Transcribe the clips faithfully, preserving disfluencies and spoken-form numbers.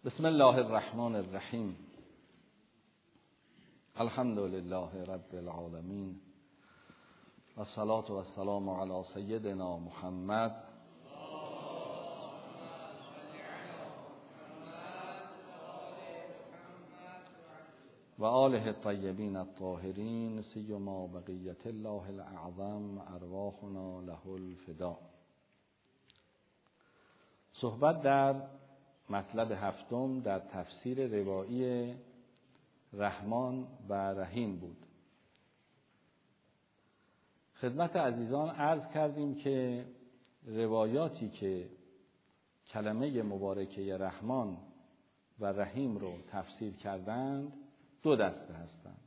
بسم الله الرحمن الرحیم. الحمد لله رب العالمین و الصلاة و السلام علی سیدنا محمد و آله الطیبین الطاهرین، سیما بقیت الله الاعظم ارواحنا له الفدا. صحبت در مطلب هفتم در تفسیر روایی رحمان و رحیم بود. خدمت عزیزان عرض کردیم که روایاتی که کلمه مبارکه رحمان و رحیم رو تفسیر کردند دو دسته هستند.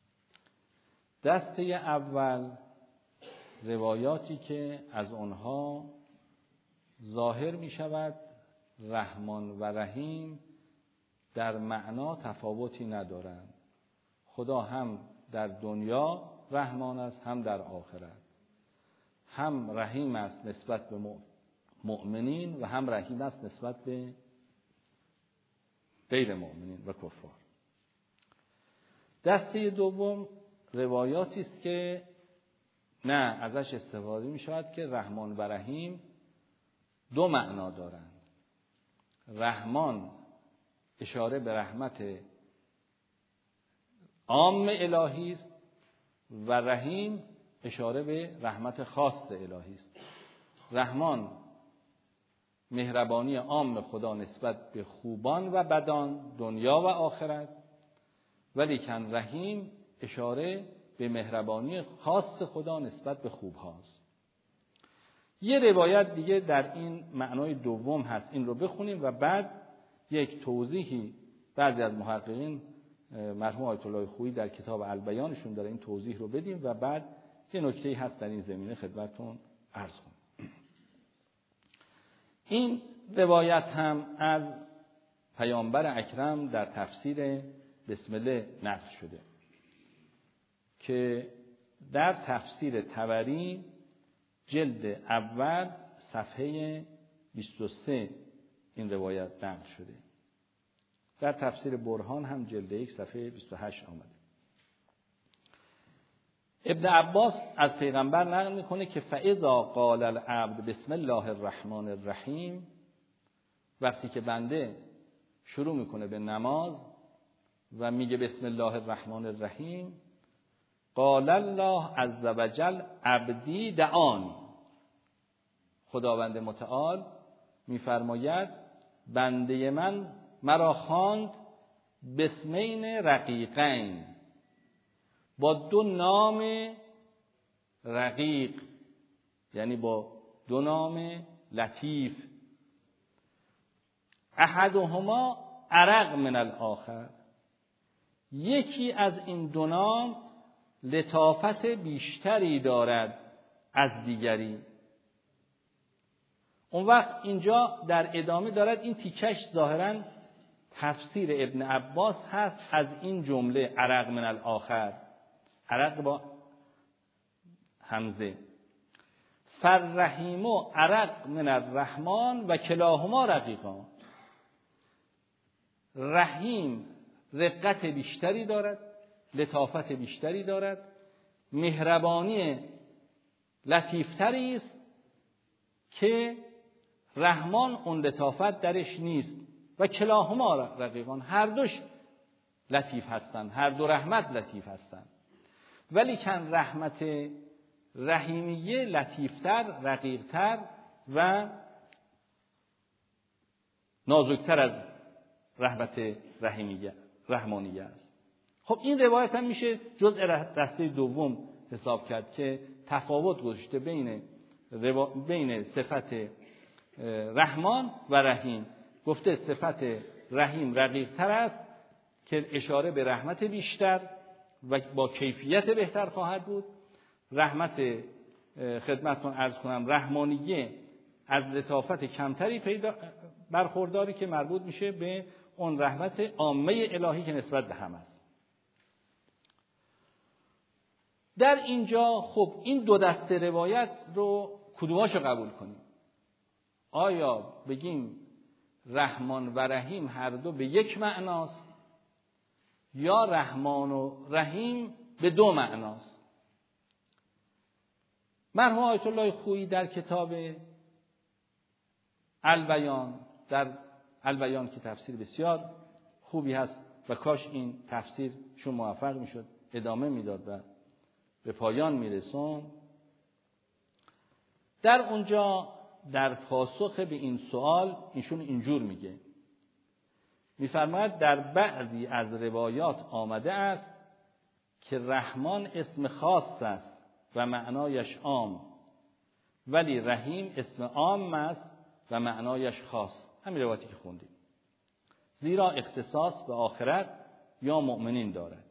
دسته اول روایاتی که از آنها ظاهر می شود رحمان و رحیم در معنا تفاوتی ندارند. خدا هم در دنیا رحمان است هم در آخرت، هم رحیم است نسبت به مؤمنین و هم رحیم است نسبت به غیر مؤمنین و کفار. دسته دوم روایاتی است که نه ازش استفاده می شود که رحمان و رحیم دو معنا دارند. رحمان اشاره به رحمت عام الهی است و رحیم اشاره به رحمت خاص الهی است. رحمان مهربانی عام خدا نسبت به خوبان و بدان دنیا و آخرت، ولیکن رحیم اشاره به مهربانی خاص خدا نسبت به خوب هاست. یه روایت دیگه در این معنای دوم هست، این رو بخونیم و بعد یک توضیحی بعضی از محققین مرحوم آیت الله خویی در کتاب البیانشون داره این توضیح رو بدیم و بعد یه نکته‌ای هست در این زمینه خدمتتون عرض کنم. این روایت هم از پیامبر اکرم در تفسیر بسم الله نقل شده که در تفسیر طبری جلد اول صفحه بیست و سه این روایت نقل شده. در تفسیر برهان هم جلد یک صفحه بیست و هشت آمده. ابن عباس از پیغمبر نقل میکنه که فاذا قال العبد بسم الله الرحمن الرحیم، وقتی که بنده شروع میکنه به نماز و میگه بسم الله الرحمن الرحیم، قال الله عز وجل عبدی دعانی، خداوند متعال میفرماید بنده من مرا خواند بسمین رقیقین، با دو نام رقیق، یعنی با دو نام لطیف، احدهما ارق من الاخر، یکی از این دو نام لطافت بیشتری دارد از دیگری. اون وقت اینجا در ادامه دارد این تیکش ظاهراً تفسیر ابن عباس هست از این جمله ارق من الاخر، ارق با همزه، فرحیم و ارق من الرحمن و کلاهما رقیقان. رحیم رقت بیشتری دارد، لطافت بیشتری دارد، مهربانی لطیفتری است که رحمان اون لطافت درش نیست. و کلاهما رقیقان، هر دوش لطیف هستند، هر دو رحمت لطیف هستند، ولی کن رحمت رحیمیه لطیفتر، رقیقتر و نازکتر از رحمت رحیمیه رحمانیه است. خب این روایت هم میشه جزء دسته دوم حساب کرد که تفاوت گذاشته بین روا... بین صفت رحمان و رحیم. گفته صفت رحیم رقیق تر است که اشاره به رحمت بیشتر و با کیفیت بهتر خواهد بود. رحمت خدمتتون عرض کنم رحمانیه از لطافت کمتری پیدا برخورداری که مربوط میشه به اون رحمت عامه الهی که نسبت به هم است. در اینجا خب این دو دسته روایت رو کدوماشو قبول کنیم؟ آیا بگیم رحمان و رحیم هر دو به یک معناست یا رحمان و رحیم به دو معناست. مرحوم آیت الله خویی در کتاب البیان، در البیان که تفسیر بسیار خوبی هست و کاش این تفسیر چون موفق میشد ادامه میداد و به پایان میرسون، در اونجا در پاسخ به این سوال ایشون اینجور میگه، میفرماید در بعضی از روایات آمده است که رحمان اسم خاص است و معنایش عام، ولی رحیم اسم عام است و معنایش خاص. همین روایتی که خوندیم. زیرا اختصاص به آخرت یا مؤمنین دارد.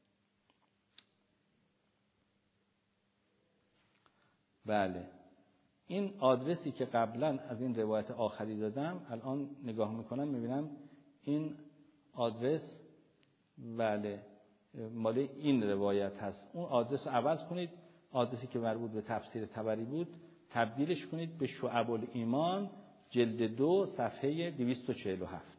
بله، این آدرسی که قبلا از این روایت آخری دادم الان نگاه میکنم میبینم این آدرس بله مال این روایت هست. اون آدرس رو عوض کنید، آدرسی که مربوط به تفسیر طبری بود تبدیلش کنید به شعب الایمان جلد دو صفحه دویست و چهل و هفت.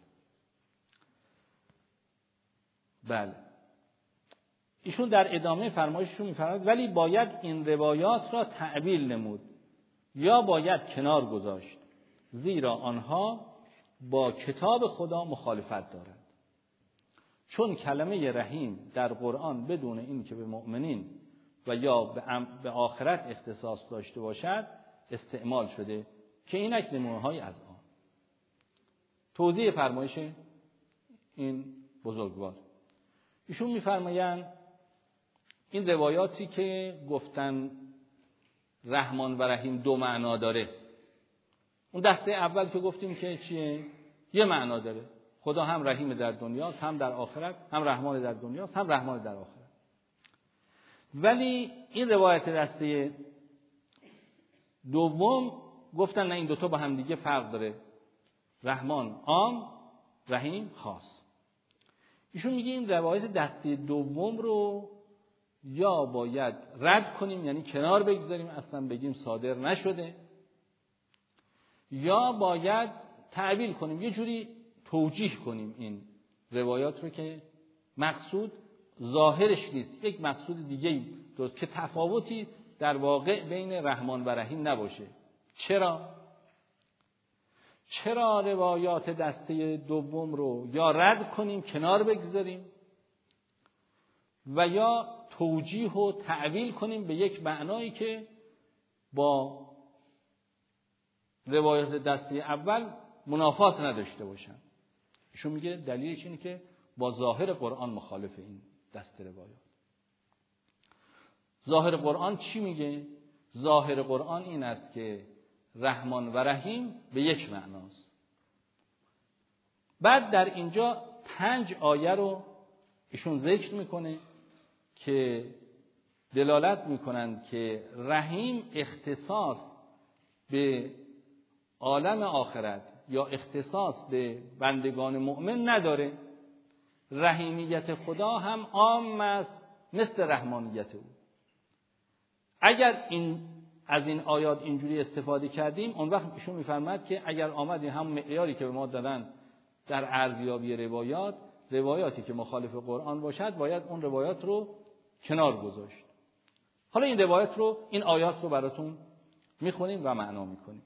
بله، ایشون در ادامه فرمایششون میفرماید ولی باید این روایات را تعبیل نمود یا باید کنار گذاشت، زیرا آنها با کتاب خدا مخالفت دارند. چون کلمه رحیم در قرآن بدون این که به مؤمنین و یا به آخرت اختصاص داشته باشد استعمال شده که اینک نمونه‌های از آن. توضیح فرمایش این بزرگوار، ایشون میفرمایند این روایاتی که گفتن رحمان و رحیم دو معنا داره، اون دسته اول که گفتیم که چیه؟ یه معنا داره، خدا هم رحیم در دنیاست هم در آخرت، هم رحمان در دنیاست هم رحمان در آخرت. ولی این روایت دسته دوم گفتن نه، این دوتا با هم دیگه فرق داره، رحمان عام، رحیم خاص. ایشون میگه این روایت دسته دوم رو یا باید رد کنیم، یعنی کنار بگذاریم اصلا بگیم صادر نشده، یا باید تعبیل کنیم، یه جوری توجیه کنیم این روایات رو که مقصود ظاهرش نیست، یک مقصود دیگه درست که تفاوتی در واقع بین رحمان و رحیم نباشه. چرا؟ چرا روایات دسته دوم رو یا رد کنیم کنار بگذاریم و یا توجیه و تعبیل کنیم به یک معنایی که با روایات دسته اول منافات نداشته باشن. ایشون میگه دلیلش اینه که با ظاهر قرآن مخالف این دسته روایات. ظاهر قرآن چی میگه؟ ظاهر قرآن این است که رحمان و رحیم به یک معناست. بعد در اینجا پنج آیه رو ایشون ذکر میکنه که دلالت میکنند که رحیم اختصاص به عالم آخرت یا اختصاص به بندگان مؤمن نداره. رحیمیت خدا هم عام است مثل رحمانیت او. اگر این از این آیات اینجوری استفاده کردیم، اون وقت ایشون میفرماید که اگر آمدیم هم معیاری که به ما دادن در ارزیابی روایات، روایاتی که مخالف قرآن باشد باید اون روایات رو کنار گذاشت. حالا این روایات رو، این آیات رو براتون میخونیم و معنا میکنیم.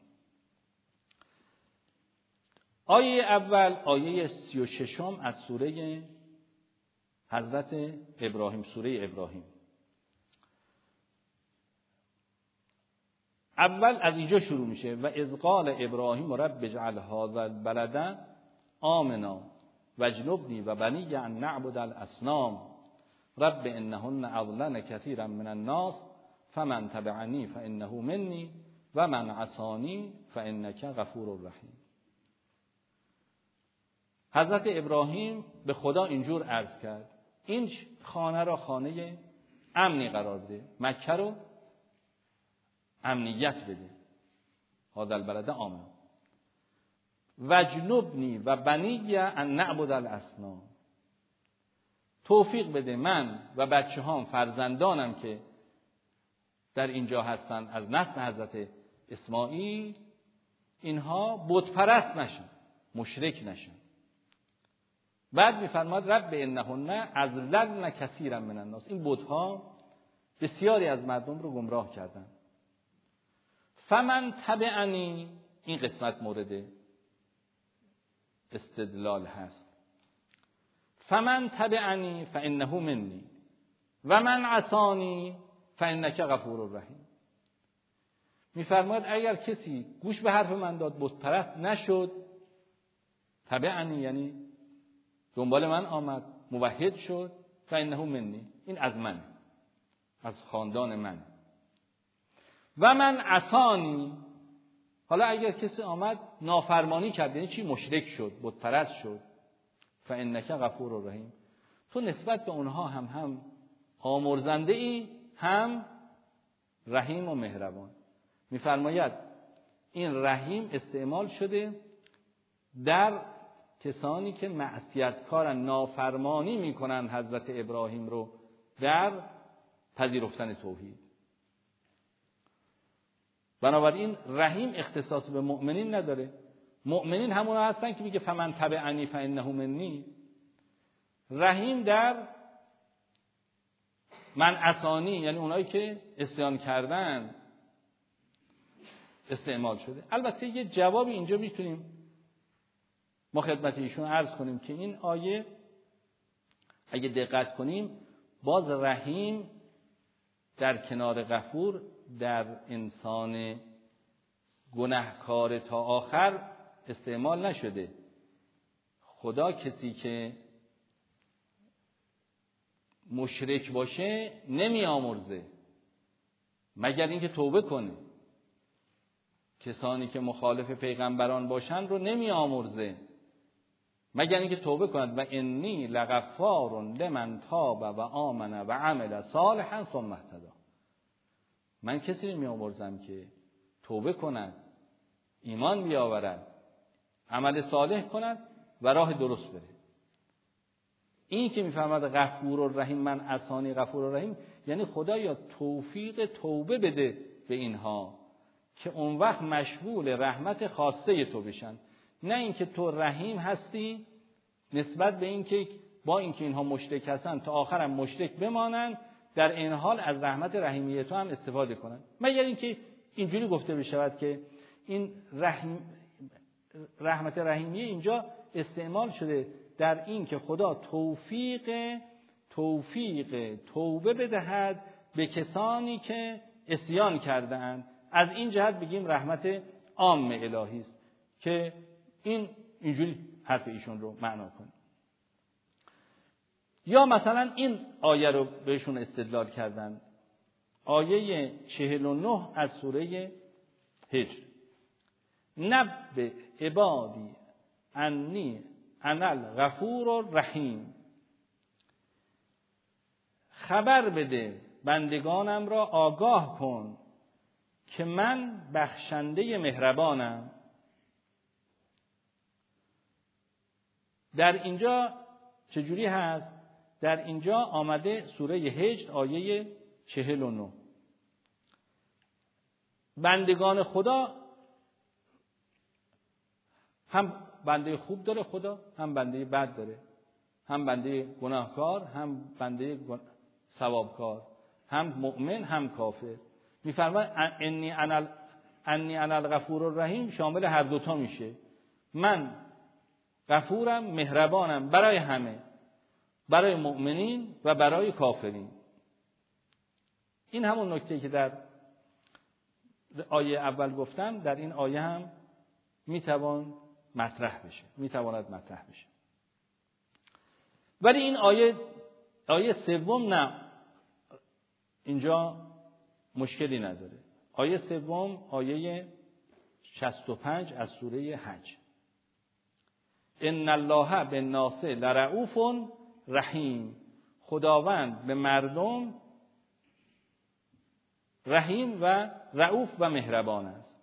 آیه اول آیه سی و ششم از سوره حضرت ابراهیم، سوره ابراهیم. اول از اینجا شروع میشه و اذ قال ابراهیم رب اجعل هذا البلد آمنا واجنبنی و بنی ان نعبد الاصنام رب انهن اضللن كثيرا من الناس فمن تبعنی فانه منی و من عصانی فانک غفور رحیم. حضرت ابراهیم به خدا اینجور عرض کرد این خانه را خانه امنی قرار بده، مکه رو امنیت بده، هذا البلد آمن، وجنبنی و بنی ان نعبد الاصنام، توفیق بده من و بچه هام فرزندانم که در اینجا هستن از نسل حضرت اسماعیل، اینها بت پرست نشن، مشرک نشن. بعد میفرماد رب انهن اضللن کثیرا من الناس، این بت‌ها بسیاری از مردم رو گمراه کردن. فمن تبعنی، این قسمت مورد استدلال هست. فمن تبعنی فانه منی و من عصانی فانک غفور رحیم. میفرماد اگر کسی گوش به حرف من داد، بت پرست نشد، تبعنی یعنی دنبال من آمد، موحد شد، فانه منی، این از من، از خاندان من. و من عصانی، حالا اگر کسی آمد نافرمانی کرد، یعنی چی؟ مشرک شد، بت پرست شد، فانک غفور رحیم، تو نسبت به اونها هم هم آمرزنده ای، هم رحیم و مهربان. میفرماید این رحیم استعمال شده در کسانی که معصیتکارن، نافرمانی میکنن حضرت ابراهیم رو در پذیرفتن توحید. بنابراین رحیم اختصاص به مؤمنین نداره. مؤمنین همون هستن که میگه فمن تبعنی فانه منی. رحیم در من عصانی، یعنی اونایی که عصیان کردن، استعمال شده. البته یه جوابی اینجا میتونیم ما خدمت ایشون عرض کنیم که این آیه اگه دقت کنیم باز رحیم در کنار غفور در انسان گناهکار تا آخر استعمال نشده. خدا کسی که مشرک باشه نمی آمرزه مگر اینکه توبه کنه. کسانی که مخالف پیغمبران باشن رو نمی آمرزه مگر اینکه توبه کند. و انی لغفار لمن تاب و آمن و عمل صالحا ثم اهتدی. من کسی رو می آمرزم که توبه کند، ایمان بیاورد، عمل صالح کند و راه درست بره. این که میفهمد غفور الرحیم، من عصانی غفور الرحیم، یعنی خدایا توفیق توبه بده به اینها که اون وقت مشغول رحمت خاصه تو بشن، نه اینکه تو رحیم هستی نسبت به اینکه با اینکه اینها مشرک هستن تا آخرم مشرک بمانن، در این حال از رحمت رحیمیه تو هم استفاده کنن. مگر اینکه اینجوری گفته بشود که این رحم رحمت رحیمیه اینجا استعمال شده در این که خدا توفیق توفیق توبه بدهد به کسانی که عصیان کرده‌اند. از این جهت بگیم رحمت عام الهی است که این اینجوری حرف ایشون رو معنا کنیم. یا مثلا این آیه رو بهشون استدلال کردن، آیه چهل و نه از سوره هجر، نبئ عبادی انی انا الغفور الرحیم، خبر بده بندگانم را آگاه کن که من بخشنده مهربانم. در اینجا چجوری هست؟ در اینجا آمده سوره هجر آیه چهل و نه، بندگان خدا هم بنده خوب داره خدا، هم بنده بد داره، هم بنده گناهکار، هم بنده ثوابکار، هم مؤمن هم کافر. میفرماید انی انا انی انا الغفور الرحیم شامل هر دوتا میشه. من غفورم، مهربانم برای همه، برای مؤمنین و برای کافرین. این همون نکته که در آیه اول گفتم در این آیه هم میتوان مطرح بشه، میتواند مطرح بشه. ولی این آیه آیه سوم نه، اینجا مشکلی نداره. آیه سوم آیه شصت و پنج از سوره حج، ان الله بالناس لرؤوف رحیم، خداوند به مردم رحیم و رؤوف و مهربان است.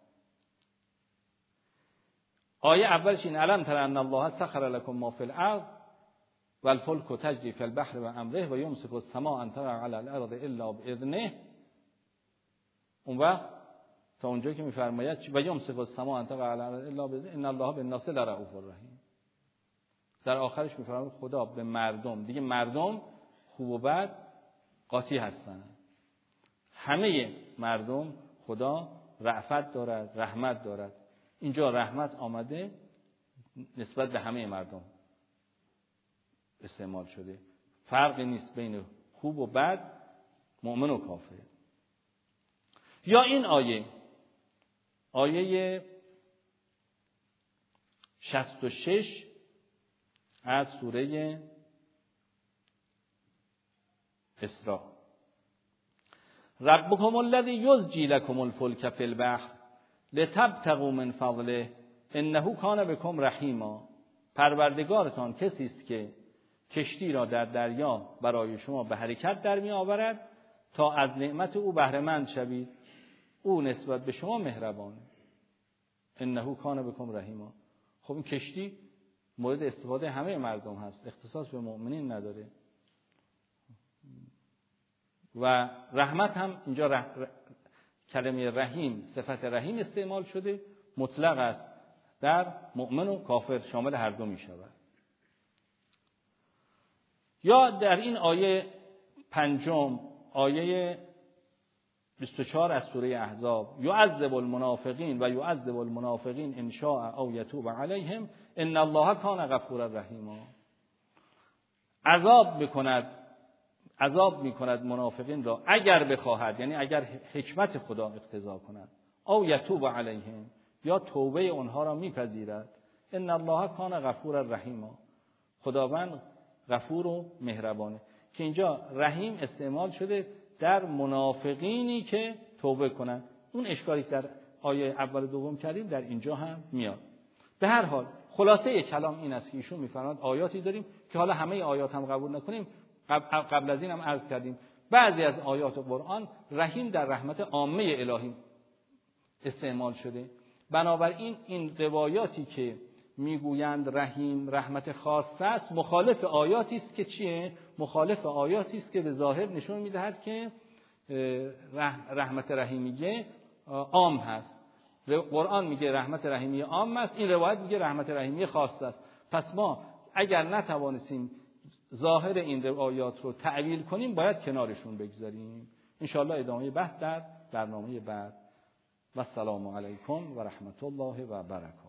آیه اولش این علم تر ان الله سخر لكم ما فی الارض والفلك تجری فی البحر و امره و یمسک السماء ان تقع علی الارض الا باذنه. اون وقت تا اونجایی که میفرماید و یمسک السماء ان تقع علی الا باذن ان الله بالناس لرؤوف رحیم. در آخرش میفرماید خدا به مردم، دیگه مردم خوب و بد قاطی هستن، همه مردم خدا رأفت دارد، رحمت دارد. اینجا رحمت آمده نسبت به همه مردم استعمال شده، فرقی نیست بین خوب و بد، مؤمن و کافر. یا این آیه آیه شصت و شش از سوره اسراء، ربکم الذی یزجی لکم الفلک فی البحر لتبتغوا من فضله انه کان بکم رحیما. پروردگارتان کسی است که کشتی را در دریا برای شما به حرکت در می آورد تا از نعمت او بهره مند شوید، او نسبت به شما مهربانه. انه کان بکم رحیما. خب این کشتی مورد استفاده همه مردم هست، اختصاص به مؤمنین نداره. و رحمت هم اینجا رح... کلمه رحیم، صفت رحیم استعمال شده، مطلق است، در مؤمن و کافر شامل هر دو می شود. یا در این آیه پنجم، آیه بیست و چهار از سوره احزاب، یعذب المنافقین و یعذب المنافقین ان شاء او یتوب علیهم ان الله کان غفورا رحیما. عذاب میکند عذاب میکند منافقین را اگر بخواهد، یعنی اگر حکمت خدا اقتضا کند، او یتوب علیهم، یا توبه اونها را میپذیرد. ان الله کان غفورا رحیما. خداوند غفور و مهربانه. که اینجا رحیم استعمال شده در منافقینی که توبه کنند. اون اشکالی که در آیه اول دوم کردیم در اینجا هم میاد. به هر حال خلاصه کلام این است که ایشون میفرماید آیاتی داریم که حالا همه آیات هم قبول نکنیم، قبل از این هم عرض کردیم بعضی از آیات قرآن رحیم در رحمت عامه الهی استعمال شده. بنابراین این روایاتی که میگویند رحیم رحمت خاصه است مخالف آیاتی است که چیه؟ مخالف آیاتی است که به ظاهر نشون میدهد که رحمت رحیمیه عام هست. قرآن میگه رحمت رحیمیه عام است، این روایت میگه رحمت رحیمیه خاصه است. پس ما اگر نتوانستیم ظاهر این روایات رو تعویل کنیم باید کنارشون بگذاریم. ان شاء الله ادامه بحث در برنامه بعد. و السلام علیکم و رحمت الله و برکاته.